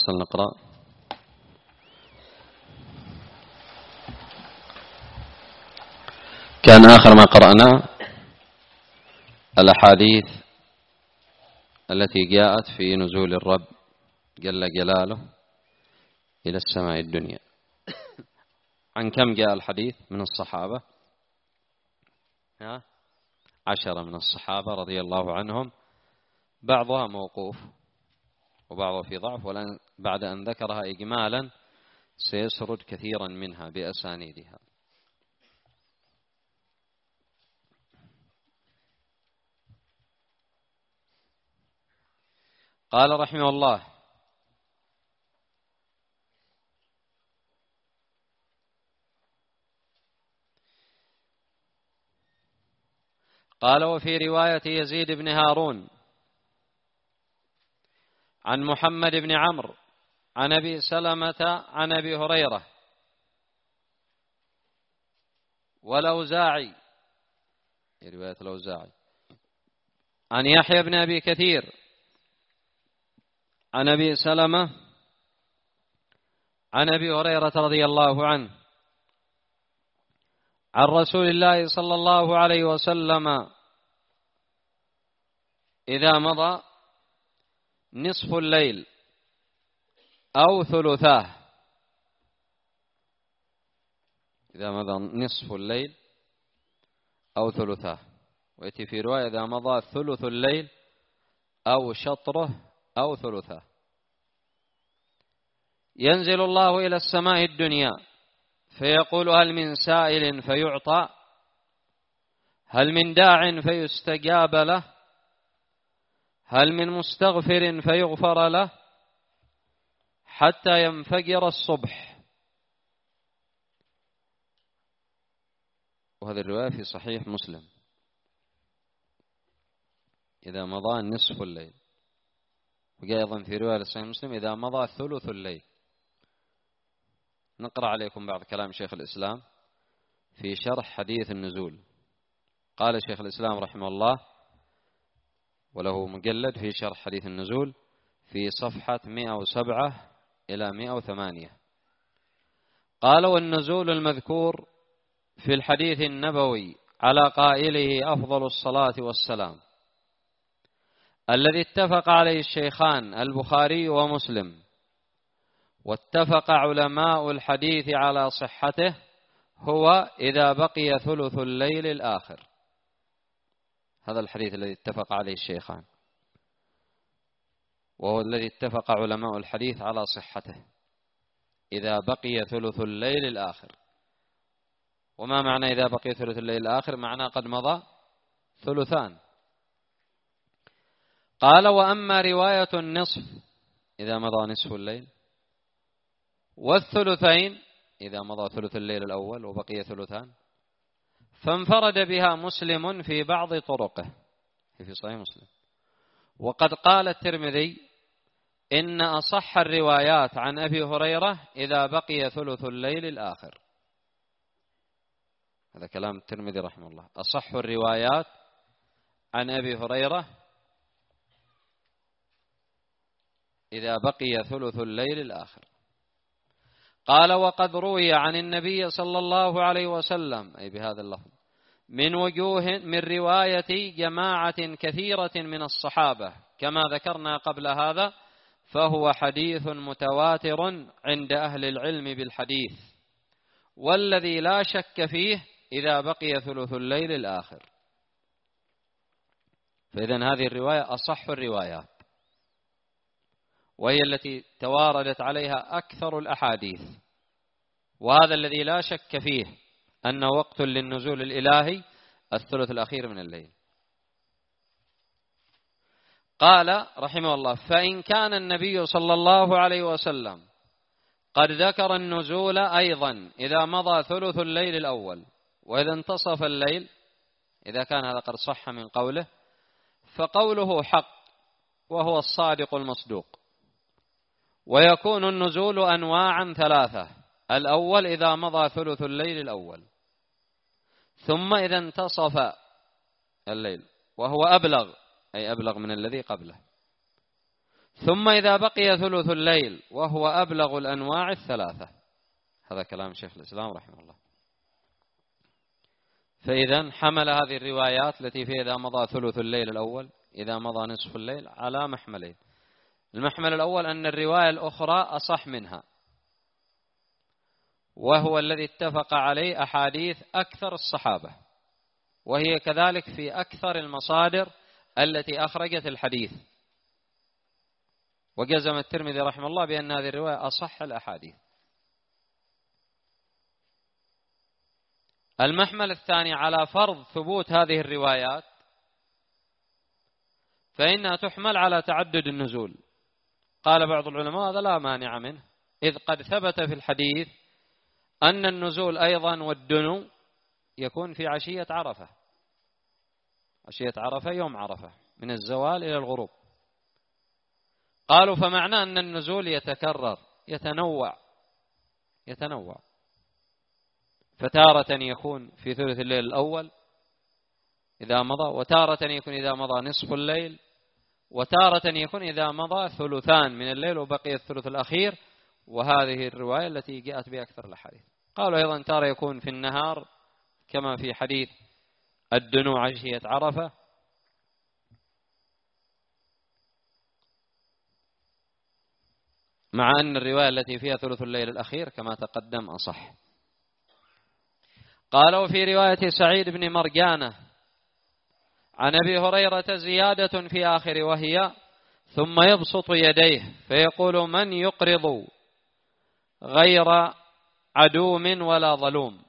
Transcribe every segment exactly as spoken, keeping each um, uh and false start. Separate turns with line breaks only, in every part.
نقرأ. كان آخر ما قرأنا الأحاديث التي جاءت في نزول الرب جل جلاله إلى السماء الدنيا. عن كم جاء الحديث من الصحابة؟ عشرة من الصحابة رضي الله عنهم، بعضها موقوف وبعضها في ضعف، ولن بعد أن ذكرها إجمالا سيسرد كثيرا منها بأسانيدها. قال رحمه الله: قال: وفي رواية يزيد بن هارون عن محمد بن عمرو عن أبي سلمة عن أبي هريرة والأوزاعي، في رواية الأوزاعي عن يحيى بن أبي كثير عن أبي سلمة عن أبي هريرة رضي الله عنه عن رسول الله صلى الله عليه وسلم: إذا مضى نصف الليل أو ثلثاه، إذا مضى نصف الليل أو ثلثاه، ويأتي في رواية: إذا مضى ثلث الليل أو شطره أو ثلثاه، ينزل الله إلى السماء الدنيا فيقول: هل من سائل فيعطى، هل من داع فيستجاب له، هل من مستغفر فيغفر له، حتى ينفجر الصبح. وهذه الرواية في صحيح مسلم: إذا مضى نصف الليل. وجاء أيضا في رواية صحيح مسلم: إذا مضى ثلث الليل. نقرأ عليكم بعض كلام شيخ الإسلام في شرح حديث النزول. قال شيخ الإسلام رحمه الله، وله مجلد في شرح حديث النزول في صفحة مئة وسبعة إلى مئة وثمانية، قال: والنزول المذكور في الحديث النبوي على قائله أفضل الصلاة والسلام، الذي اتفق عليه الشيخان البخاري ومسلم، واتفق علماء الحديث على صحته، هو إذا بقي ثلث الليل الآخر. هذا الحديث الذي اتفق عليه الشيخان، وهو الذي اتفق علماء الحديث على صحته: إذا بقي ثلث الليل الآخر. وما معنى إذا بقي ثلث الليل الآخر؟ معنى قد مضى ثلثان. قال: وأما رواية النصف، إذا مضى نصف الليل، والثلثين، إذا مضى ثلث الليل الأول وبقي ثلثان، فانفرد بها مسلم في بعض طرقه، في صحيح مسلم. وقد قال الترمذي: إن أصح الروايات عن أبي هريرة إذا بقي ثلث الليل الآخر. هذا كلام الترمذي رحمه الله: أصح الروايات عن أبي هريرة إذا بقي ثلث الليل الآخر. قال: وقد روي عن النبي صلى الله عليه وسلم، أي بهذا اللفظ، من وجوه من رواية جماعة كثيرة من الصحابة كما ذكرنا قبل هذا، فهو حديث متواتر عند أهل العلم بالحديث، والذي لا شك فيه إذا بقي ثلث الليل الآخر. فإذن هذه الرواية أصح الروايات، وهي التي تواردت عليها أكثر الأحاديث، وهذا الذي لا شك فيه أنه وقت للنزول الإلهي الثلث الأخير من الليل. قال رحمه الله: فإن كان النبي صلى الله عليه وسلم قد ذكر النزول أيضا إذا مضى ثلث الليل الأول وإذا انتصف الليل، إذا كان هذا قد صح من قوله، فقوله حق وهو الصادق المصدوق. ويكون النزول أنواعا ثلاثة: الأول إذا مضى ثلث الليل الأول، ثم إذا انتصف الليل وهو أبلغ، أي أبلغ من الذي قبله، ثم إذا بقي ثلث الليل وهو أبلغ الأنواع الثلاثة. هذا كلام شيخ الإسلام رحمه الله. فإذا حمل هذه الروايات التي فيها إذا مضى ثلث الليل الأول، إذا مضى نصف الليل، على محملين. المحمل الأول أن الرواية الأخرى أصح منها، وهو الذي اتفق عليه أحاديث أكثر الصحابة، وهي كذلك في أكثر المصادر التي أخرجت الحديث. وجزم الترمذي رحمه الله بأن هذه الرواية أصح الأحاديث. المحمل الثاني على فرض ثبوت هذه الروايات، فإنها تحمل على تعدد النزول. قال بعض العلماء هذا لا مانع منه، إذ قد ثبت في الحديث أن النزول أيضا والدنو يكون في عشية عرفة، عشية عرفة يوم عرفة من الزوال إلى الغروب. قالوا فمعنى أن النزول يتكرر يتنوع يتنوع فتارة يكون في ثلث الليل الأول إذا مضى، وتارة يكون إذا مضى نصف الليل، وتارة يكون إذا مضى ثلثان من الليل وبقي الثلث الأخير. وهذه الرواية التي جاءت بأكثر الأحاديث. قالوا أيضا تارة يكون في النهار كما في حديث الدنو عشية عرفة. مع أن الرواية التي فيها ثلث الليل الأخير كما تقدم أصح. قالوا في رواية سعيد بن مرجانة عن أبي هريرة زيادة في آخر، وهي ثم يبسط يديه فيقول من يقرض غير عدوم ولا ظلوم.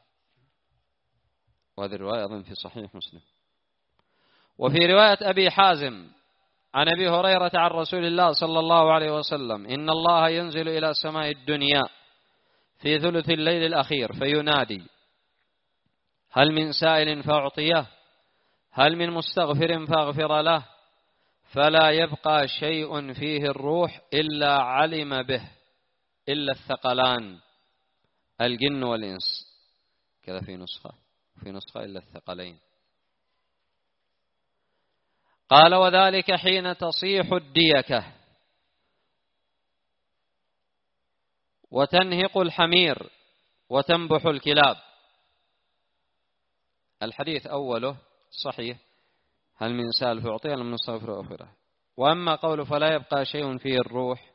وهذه الرواية أظن في صحيح مسلم. وفي رواية أبي حازم عن أبي هريرة عن رسول الله صلى الله عليه وسلم إن الله ينزل إلى سماء الدنيا في ثلث الليل الأخير فينادي هل من سائل فأعطيه، هل من مستغفر فأغفر له، فلا يبقى شيء فيه الروح إلا علم به إلا الثقلان الجن والإنس. كذا في نسخة، في نسخة إلا الثقلين. قال وذلك حين تصيح الديكة وتنهق الحمير وتنبح الكلاب. الحديث أوله صحيح هل من سائل فأعطيه هل من مستغفر فأغفره. وأما قوله فلا يبقى شيء فيه الروح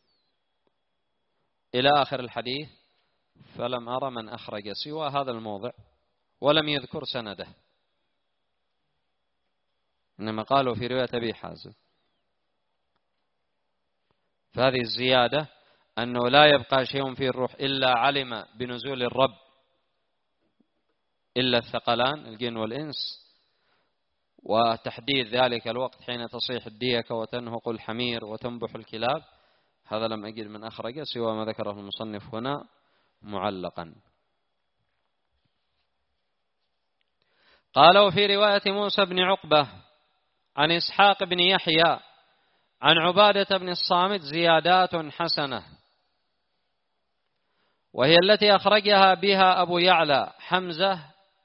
إلى آخر الحديث فلم أرى من أخرج سوى هذا الموضع ولم يذكر سنده، إنما قالوا في رواية أبي حازم. فهذه الزيادة أنه لا يبقى شيء فيه الروح إلا علم بنزول الرب إلا الثقلان الجن والإنس، وتحديد ذلك الوقت حين تصيح الديكة وتنهق الحمير وتنبح الكلاب، هذا لم أجد من أخرج سوى ما ذكره المصنف هنا معلقا. قالوا في رواية موسى بن عقبة عن إسحاق بن يحيى عن عبادة بن الصامت زيادات حسنة، وهي التي أخرجها بها أبو يعلى حمزة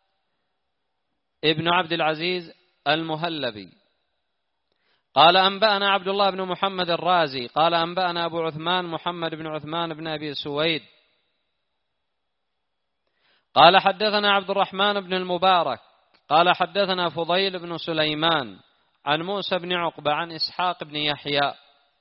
ابن عبد العزيز المهلبي قال أنبأنا عبد الله بن محمد الرازي قال أنبأنا أبو عثمان محمد بن عثمان بن أبي سويد قال حدثنا عبد الرحمن بن المبارك قال حدثنا فضيل بن سليمان عن موسى بن عقبة عن إسحاق بن يحيى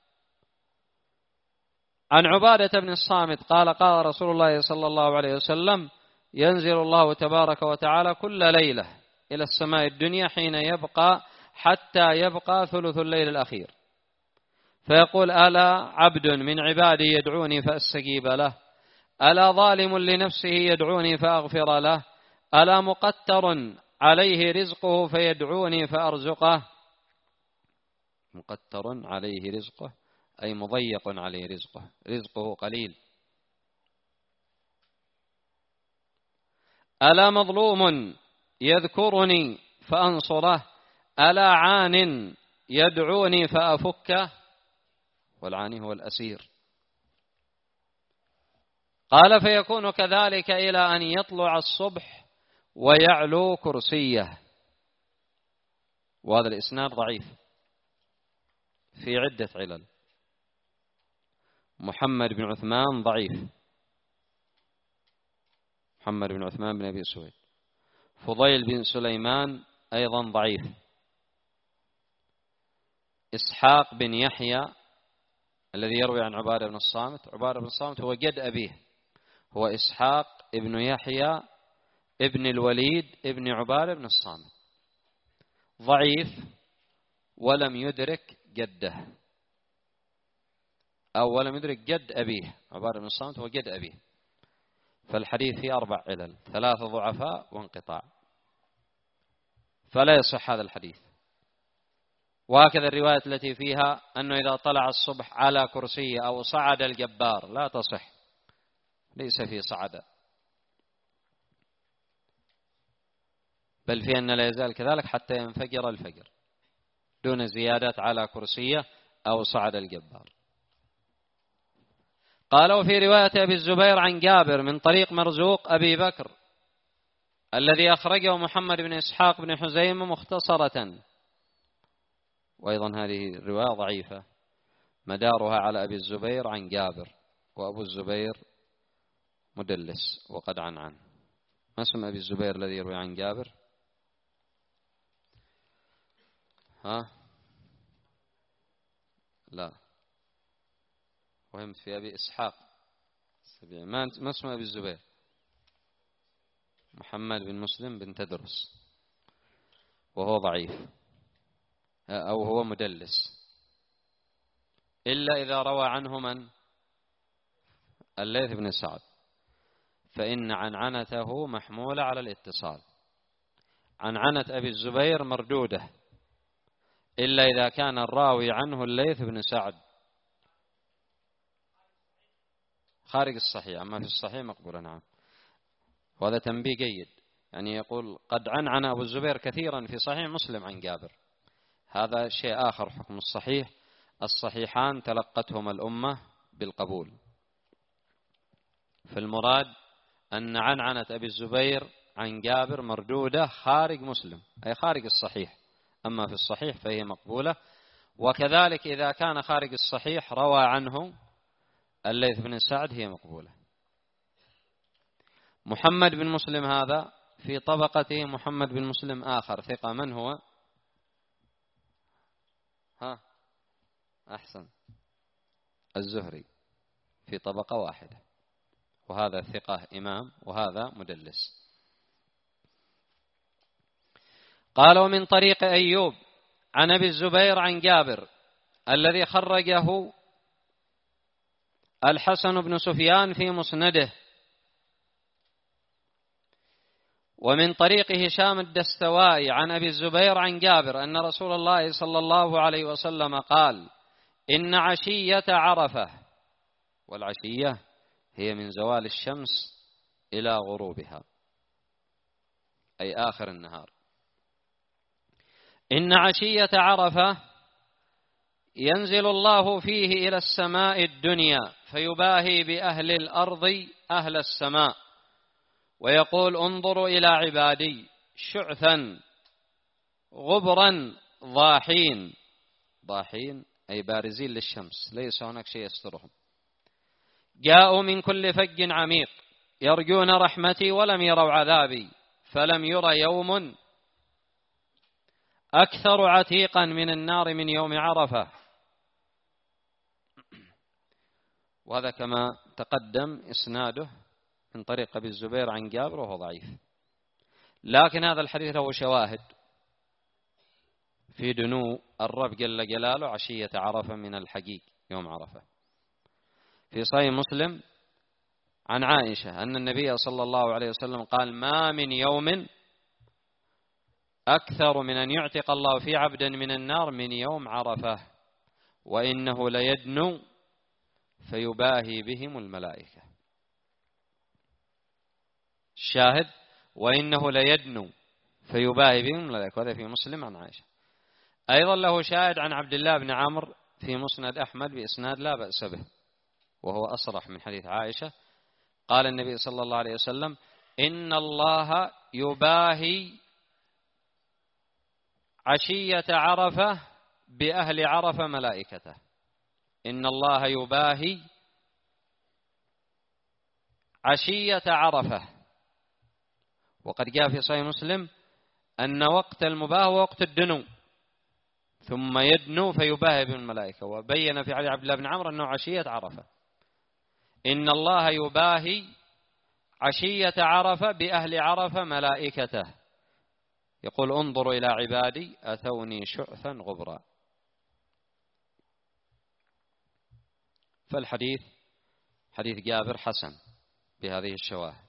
عن عبادة بن الصامت قال قال رسول الله صلى الله عليه وسلم ينزل الله تبارك وتعالى كل ليلة إلى السماء الدنيا حين يبقى حتى يبقى ثلث الليل الأخير فيقول ألا عبد من عبادي يدعوني فأستجيب له، ألا ظالم لنفسه يدعوني فأغفر له، ألا مقتر عليه رزقه فيدعوني فأرزقه. مقتر عليه رزقه أي مضيق عليه رزقه، رزقه قليل. ألا مظلوم يذكرني فأنصره، ألا عان يدعوني فأفكه. والعاني هو الأسير. قال فيكون كذلك إلى أن يطلع الصبح ويعلو كرسيه. وهذا الإسناد ضعيف في عدة علل، محمد بن عثمان ضعيف، محمد بن عثمان بن أبي سويد. فضيل بن سليمان أيضا ضعيف. إسحاق بن يحيى الذي يروي عن عبادة بن الصامت، عبادة بن الصامت هو جد أبيه، هو إسحاق ابن يحيى ابن الوليد ابن عبادة بن الصامت، ضعيف ولم يدرك جده، أو ولم يدرك جد أبيه. عبادة بن الصامت هو جد أبيه، فالحديث فيه أربع علل، ثلاثة ضعفاء وانقطاع، فلا يصح هذا الحديث. وهكذا الرواية التي فيها أنه إذا طلع الصبح على كرسي أو صعد الجبار لا تصح، ليس في صعد، بل في أن لا يزال كذلك حتى ينفجر الفجر دون زيادة على كرسية أو صعد الجبار. قال: وفي رواية أبي الزبير عن جابر من طريق مرزوق أبي بكر الذي أخرجه محمد بن إسحاق بن حزيمة مختصرة، وأيضا هذه الرواية ضعيفة مدارها على أبي الزبير عن جابر، وأبو الزبير مدلس وقد عن عن. ما اسم أبي الزبير الذي يروي عن جابر؟ ها؟ لا، وهمت في أبي إسحاق. ما اسم أبي الزبير؟ محمد بن مسلم بن تدرس، وهو ضعيف أو هو مدلس، إلا إذا روى عنه من؟ الليث بن سعد، فإن عنعنته محمولة على الاتصال. عنعنة أبي الزبير مردودة إلا إذا كان الراوي عنه الليث بن سعد خارج الصحيح، أما في الصحيح مقبولة. نعم، وهذا تنبيه جيد، يعني يقول قد عنعن أبو الزبير كثيرا في صحيح مسلم عن جابر، هذا شيء آخر. حكم الصحيح، الصحيحان تلقتهما الأمة بالقبول، فالمراد أن عنعنة أبي الزبير عن جابر مردودة خارج مسلم، أي خارج الصحيح، أما في الصحيح فهي مقبولة. وكذلك إذا كان خارج الصحيح روى عنه الليث بن سعد هي مقبولة. محمد بن مسلم هذا في طبقته محمد بن مسلم آخر ثقة، من هو؟ ها أحسن، الزهري، في طبقة واحدة، وهذا ثقة إمام وهذا مدلس. قال: ومن طريق أيوب عن أبي الزبير عن جابر الذي خرجه الحسن بن سفيان في مسنده، ومن طريق هشام الدستوائي عن أبي الزبير عن جابر أن رسول الله صلى الله عليه وسلم قال: إن عشية عرفة، والعشية هي من زوال الشمس إلى غروبها، أي آخر النهار. إن عشية عرفة ينزل الله فيه إلى السماء الدنيا فيباهي بأهل الأرض أهل السماء ويقول: انظروا إلى عبادي شعثا غبرا ضاحين، ضاحين أي بارزين للشمس، ليس هناك شيء يسترهم، جاءوا من كل فج عميق يرجون رحمتي ولم يروا عذابي، فلم ير يوم أكثر عتيقا من النار من يوم عرفة. وهذا كما تقدم إسناده من طريق أبي الزبير عن جابر وهو ضعيف، لكن هذا الحديث له شواهد في دنو الرب جل جلاله عشية عرفة من الحقيق يوم عرفة. في صحيح مسلم عن عائشة أن النبي صلى الله عليه وسلم قال: ما من يوم أكثر من أن يعتق الله في عبدا من النار من يوم عرفة، وإنه ليدنو فيباهي بهم الملائكة. الشاهد: وإنه ليدنو فيباهي بهم الملائكة، وهذا في مسلم عن عائشة. أيضا له شاهد عن عبد الله بن عمرو في مسند أحمد بإسناد لا بأس به، وهو أصرح من حديث عائشة. قال النبي صلى الله عليه وسلم: إن الله يباهي عشية عرفة بأهل عرفة ملائكته. إن الله يباهي عشية عرفة. وقد جاء في صحيح مسلم أن وقت المباهة هو وقت الدنو، ثم يدنو فيباهي بالملائكة. وبين في حديث عبد الله بن عمرو أنه عشية عرفة. إن الله يباهي عشية عرفة بأهل عرفة ملائكته، يقول انظروا إلى عبادي أتوني شعثا غبرا. فالحديث حديث جابر حسن بهذه الشواهد.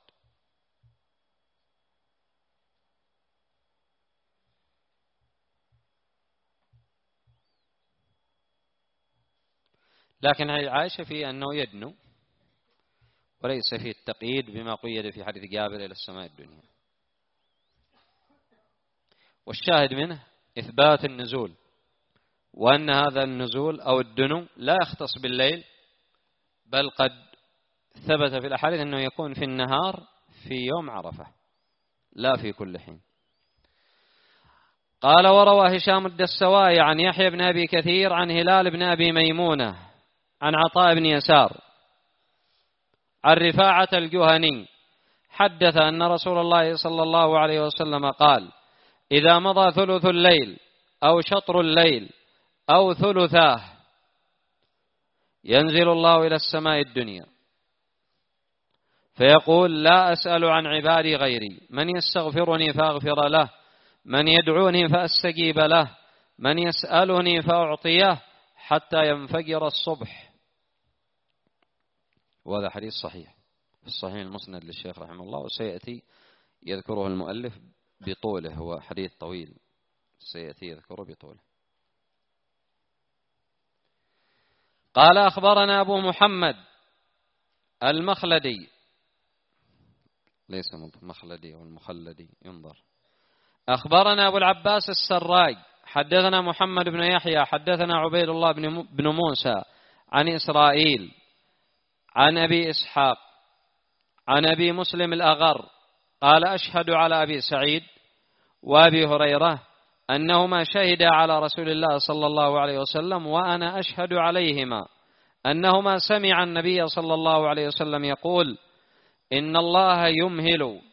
لكن عائشة في أنه يدنو، وليس في التقييد بما قيد في حديث جابر إلى السماء الدنيا. والشاهد منه إثبات النزول، وأن هذا النزول أو الدنو لا يختص بالليل، بل قد ثبت في الأحاديث أنه يكون في النهار في يوم عرفة لا في كل حين. قال وروى هشام الدستوائي عن يحيى بن أبي كثير عن هلال بن أبي ميمونة عن عطاء بن يسار عن رفاعة الجهني حدث أن رسول الله صلى الله عليه وسلم قال: إذا مضى ثلث الليل أو شطر الليل أو ثلثاه ينزل الله إلى السماء الدنيا فيقول: لا أسأل عن عبادي غيري، من يستغفرني فأغفر له، من يدعوني فأستجيب له، من يسألني فأعطيه، حتى ينفجر الصبح. وهذا حديث صحيح في الصحيح المسند للشيخ رحمه الله، وسيأتي يذكره المؤلف بطوله، هو حديث طويل سيأتي يذكره بطوله. قال أخبرنا أبو محمد المخلدي، ليس مخلدي أو المخلدي ينظر. أخبرنا أبو العباس السراج حدثنا محمد بن يحيى حدثنا عبيد الله بن موسى عن إسرائيل عن أبي إسحاق عن أبي مسلم الأغر قال: أشهد على أبي سعيد وأبي هريرة أنهما شهدا على رسول الله صلى الله عليه وسلم، وأنا أشهد عليهما أنهما سمع النبي صلى الله عليه وسلم يقول: إن الله يمهل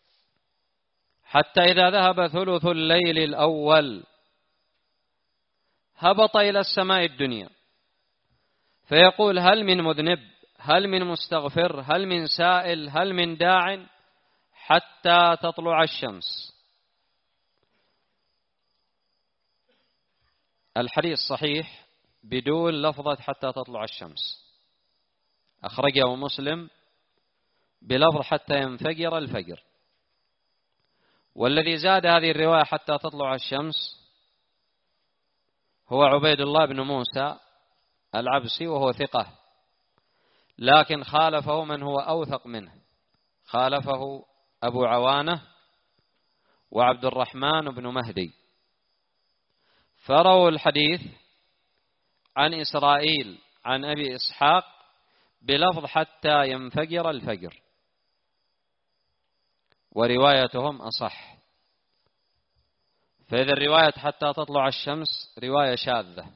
حتى إذا ذهب ثلث الليل الأول هبط إلى السماء الدنيا فيقول: هل من مذنب، هل من مستغفر، هل من سائل، هل من داع، حتى تطلع الشمس. الحديث صحيح بدون لفظة حتى تطلع الشمس، أخرجه مسلم بلفظ حتى ينفجر الفجر. والذي زاد هذه الرواية حتى تطلع الشمس هو عبيد الله بن موسى العبسي، وهو ثقة، لكن خالفه من هو أوثق منه، خالفه أبو عوانة وعبد الرحمن بن مهدي، فرووا الحديث عن إسرائيل عن أبي إسحاق بلفظ حتى ينفجر الفجر، وروايتهم أصح. فإذا الرواية حتى تطلع الشمس رواية شاذة،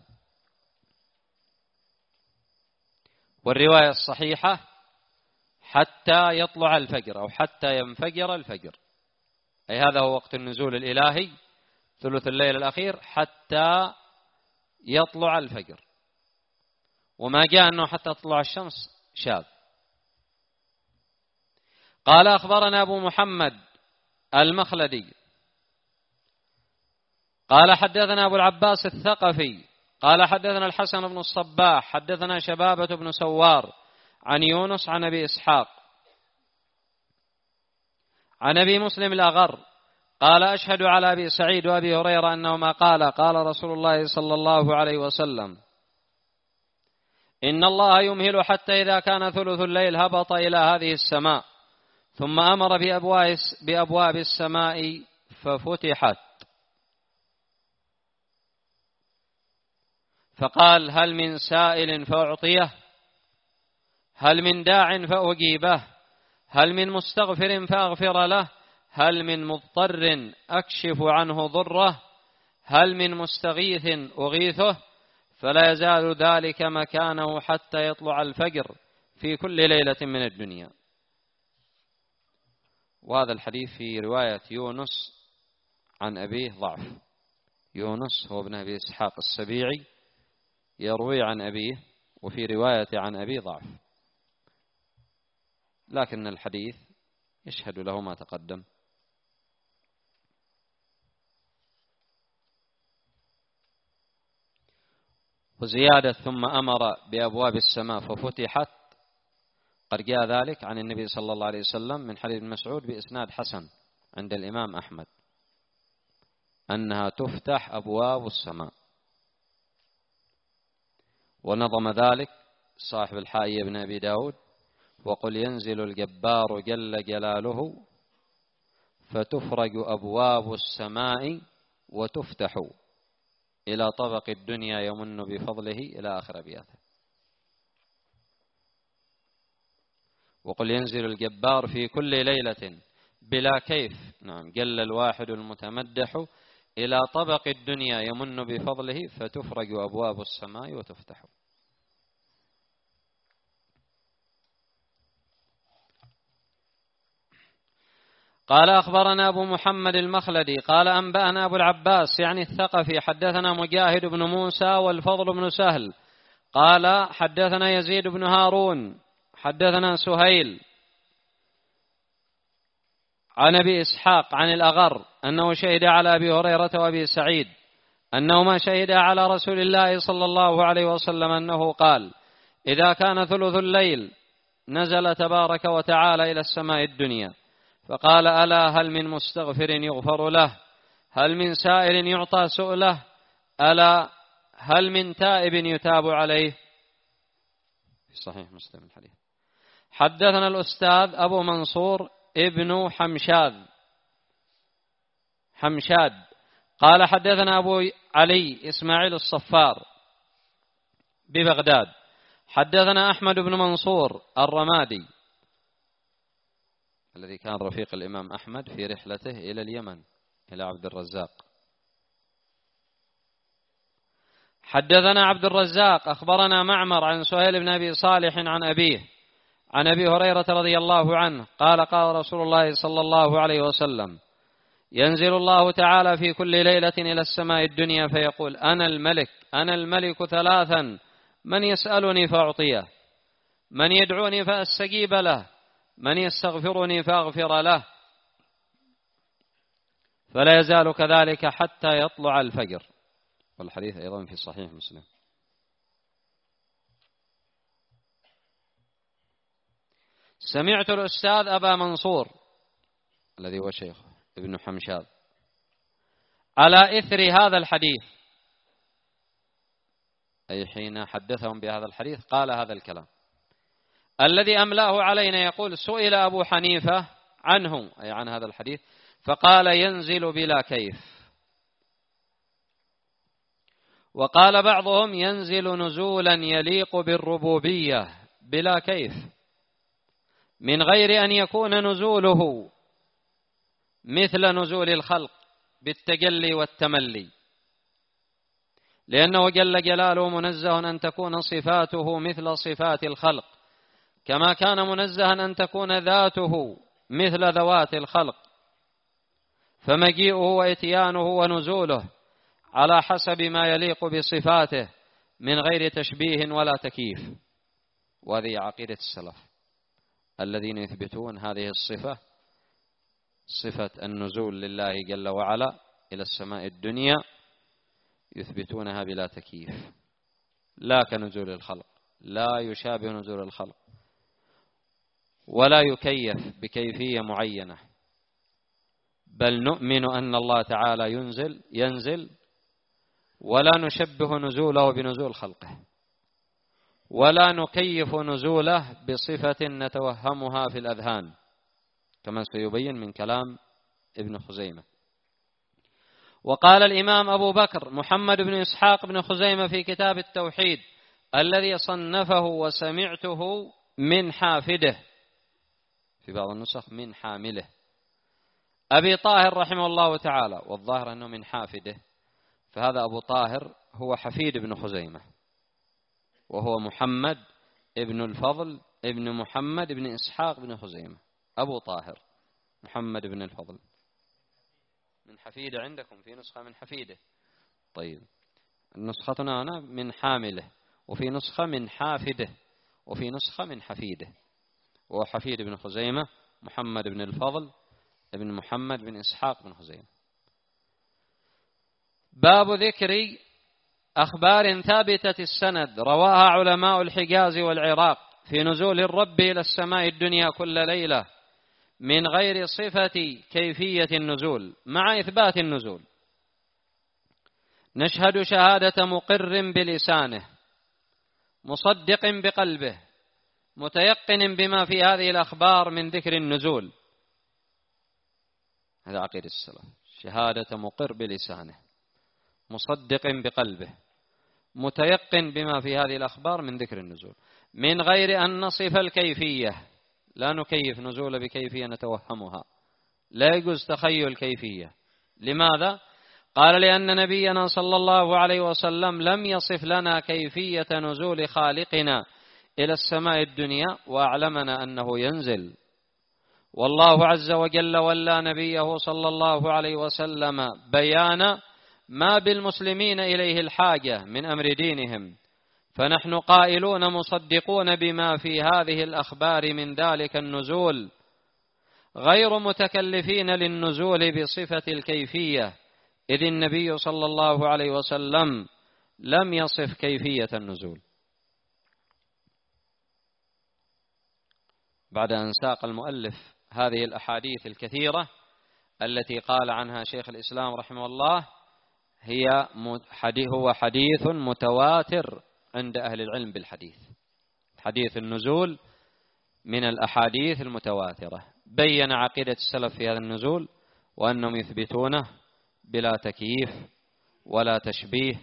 والرواية الصحيحة حتى يطلع الفجر أو حتى ينفجر الفجر، أي هذا هو وقت النزول الإلهي ثلث الليل الأخير حتى يطلع الفجر. وما جاء أنه حتى تطلع الشمس شاذ. قال أخبرنا أبو محمد المخلدي قال حدثنا أبو العباس الثقفي قال حدثنا الحسن بن الصباح حدثنا شبابة بن سوار عن يونس عن أبي إسحاق عن أبي مسلم الأغر قال: أشهد على أبي سعيد وأبي هريرة أنهما قال: قال رسول الله صلى الله عليه وسلم: إن الله يمهل حتى إذا كان ثلث الليل هبط إلى هذه السماء، ثم أمر بأبواب السماء ففتحت، فقال: هل من سائل فأعطيه، هل من داع فأجيبه، هل من مستغفر فأغفر له، هل من مضطر أكشف عنه ضره، هل من مستغيث أغيثه، فلا يزال ذلك مكانه حتى يطلع الفجر في كل ليلة من الدنيا. وهذا الحديث في رواية يونس عن أبيه ضعف. يونس هو ابن أبي إسحاق السبيعي يروي عن أبيه، وفي رواية عن أبيه ضعف، لكن الحديث يشهد له ما تقدم. وزيادة ثم أمر بأبواب السماء ففتحت، قد جاء ذلك عن النبي صلى الله عليه وسلم من حديث ابن مسعود بإسناد حسن عند الإمام أحمد أنها تفتح أبواب السماء. ونظم ذلك صاحب الحائية بن أبي داود: وقل ينزل الجبار جل جلاله فتفرج أبواب السماء وتفتح إلى طبق الدنيا يمن بفضله إلى آخر أبياته. وقل ينزل الجبار في كل ليلة بلا كيف، نعم، جل الواحد المتمدح إلى طبق الدنيا يمن بفضله فتفرج أبواب السماء وتفتح. قال أخبرنا أبو محمد المخلدي قال أنبأنا أبو العباس يعني الثقفي حدثنا مجاهد بن موسى والفضل بن سهل قال حدثنا يزيد بن هارون حدثنا سهيل عن أبي إسحاق عن الأغر أنه شهد على أبي هريرة وأبي سعيد أنهما شهدا على رسول الله صلى الله عليه وسلم أنه قال: إذا كان ثلث الليل نزل تبارك وتعالى إلى السماء الدنيا فقال: ألا هل من مستغفر يغفر له، هل من سائل يعطى سؤله، ألا هل من تائب يتاب عليه. في صحيح مسلم الحديث. حدثنا الأستاذ أبو منصور ابن حمشاد حمشاد قال حدثنا أبو علي إسماعيل الصفار ببغداد حدثنا أحمد بن منصور الرمادي الذي كان رفيق الإمام أحمد في رحلته إلى اليمن إلى عبد الرزاق. حدثنا عبد الرزاق أخبرنا معمر عن سهيل بن أبي صالح عن أبيه عن أبي هريرة رضي الله عنه قال: قال رسول الله صلى الله عليه وسلم: ينزل الله تعالى في كل ليلة إلى السماء الدنيا فيقول: أنا الملك أنا الملك ثلاثا، من يسألني فأعطيه، من يدعوني فأستجيب له، من يستغفرني فأغفر له، فلا يزال كذلك حتى يطلع الفجر. والحديث أيضا في صحيح مسلم. سمعت الأستاذ أبا منصور الذي هو شيخه ابن حمشاد على إثر هذا الحديث، أي حين حدثهم بهذا الحديث قال هذا الكلام الذي أملاه علينا. يقول: سئل أبو حنيفة عنه، أي عن هذا الحديث، فقال: ينزل بلا كيف. وقال بعضهم: ينزل نزولا يليق بالربوبية بلا كيف، من غير أن يكون نزوله مثل نزول الخلق بالتجلي والتملي، لأنه جل جلاله منزه أن تكون صفاته مثل صفات الخلق، كما كان منزها أن تكون ذاته مثل ذوات الخلق، فمجيئه وإتيانه ونزوله على حسب ما يليق بصفاته من غير تشبيه ولا تكييف. وهذه عقيدة السلف الذين يثبتون هذه الصفة، صفة النزول لله جل وعلا إلى السماء الدنيا، يثبتونها بلا تكييف، لا كنزول الخلق، لا يشابه نزول الخلق، ولا يكيف بكيفية معينة، بل نؤمن أن الله تعالى ينزل ينزل ولا نشبه نزوله بنزول خلقه، ولا نكيف نزوله بصفة نتوهمها في الأذهان، كما سيبين من كلام ابن خزيمة. وقال الإمام أبو بكر محمد بن إسحاق بن خزيمة في كتاب التوحيد الذي صنفه وسمعته من حافده، في بعض النسخ من حامله، أبي طاهر رحمه الله تعالى، والظاهر أنه من حافده، فهذا أبو طاهر هو حفيد ابن خزيمة، وهو محمد ابن الفضل ابن محمد ابن إسحاق بن خزيمة أبو طاهر. محمد بن الفضل. من حفيده عندكم في نسخة من حفيده. طيب نسختنا أنا من حامله، وفي نسخة من حافده، وفي نسخة من حفيده، وحفيد بن خزيمة محمد بن الفضل ابن محمد بن إسحاق بن خزيمة. باب ذكر أخبار ثابتة السند رواها علماء الحجاز والعراق في نزول الرب إلى السماء الدنيا كل ليلة من غير صفة كيفية النزول مع إثبات النزول. نشهد شهادة مقر بلسانه مصدق بقلبه متيقن بما في هذه الأخبار من ذكر النزول. هذا عقيدة السلف، شهادة مقر بلسانه مصدق بقلبه متيقن بما في هذه الأخبار من ذكر النزول، من غير أن نصف الكيفية، لا نكيف نزول بكيفية نتوهمها، لا يجوز تخيل كيفية. لماذا؟ قال لأن نبينا صلى الله عليه وسلم لم يصف لنا كيفية نزول خالقنا إلى السماء الدنيا وأعلمنا أنه ينزل، والله عز وجل ولى نبيه صلى الله عليه وسلم بيان ما بالمسلمين إليه الحاجة من أمر دينهم، فنحن قائلون مصدقون بما في هذه الأخبار من ذلك النزول غير متكلفين للنزول بصفة الكيفية، إذ النبي صلى الله عليه وسلم لم يصف كيفية النزول. بعد أن ساق المؤلف هذه الأحاديث الكثيرة التي قال عنها شيخ الإسلام رحمه الله هي هو حديث متواتر عند أهل العلم بالحديث، حديث النزول من الأحاديث المتواترة، بين عقيدة السلف في هذا النزول وأنهم يثبتونه بلا تكييف ولا تشبيه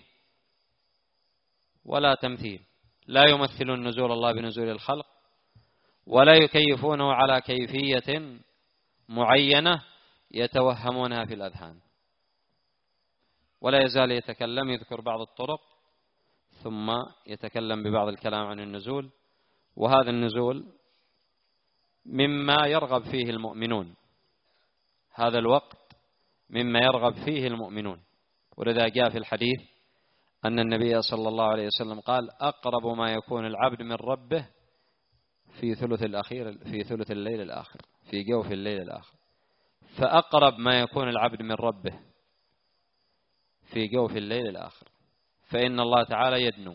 ولا تمثيل، لا يمثل النزول الله بنزول الخلق ولا يكيفونه على كيفية معينة يتوهمونها في الأذهان. ولا يزال يتكلم يذكر بعض الطرق ثم يتكلم ببعض الكلام عن النزول، وهذا النزول مما يرغب فيه المؤمنون، هذا الوقت مما يرغب فيه المؤمنون. ولذا جاء في الحديث أن النبي صلى الله عليه وسلم قال أقرب ما يكون العبد من ربه في ثلث الأخير في ثلث الليل الآخر، في جوف الليل الآخر. فأقرب ما يكون العبد من ربه في جوف الليل الآخر، فإن الله تعالى يدنو.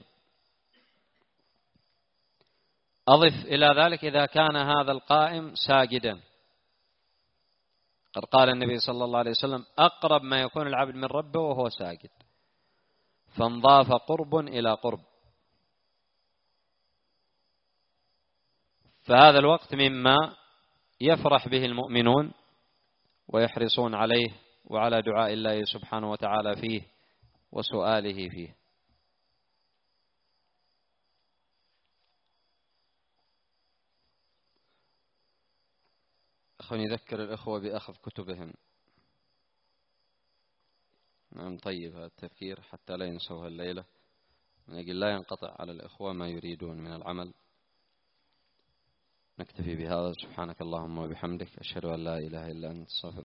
أضف إلى ذلك إذا كان هذا القائم ساجدا، قد قال النبي صلى الله عليه وسلم أقرب ما يكون العبد من ربه وهو ساجد، فانضاف قرب إلى قرب. فهذا الوقت مما يفرح به المؤمنون ويحرصون عليه وعلى دعاء الله سبحانه وتعالى فيه وسؤاله فيه. أخواني يذكر الإخوة بأخذ كتبهم. نعم طيب، هذا التذكير حتى لا ينسوها الليلة، من أجل لا ينقطع على الإخوة ما يريدون من العمل. نكتفي بهذا. سبحانك اللهم وبحمدك، أشهد أن لا إله إلا أنت، استغفرك.